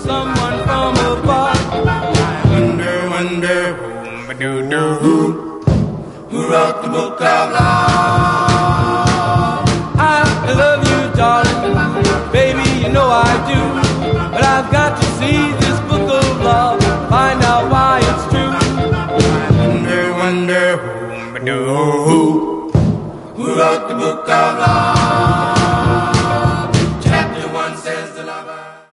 someone from above. I wonder who wrote the book of love. I love you, darling, baby, you know I do. But I've got to see this book of love, find out why it's true. I wonder who wrote the book of love.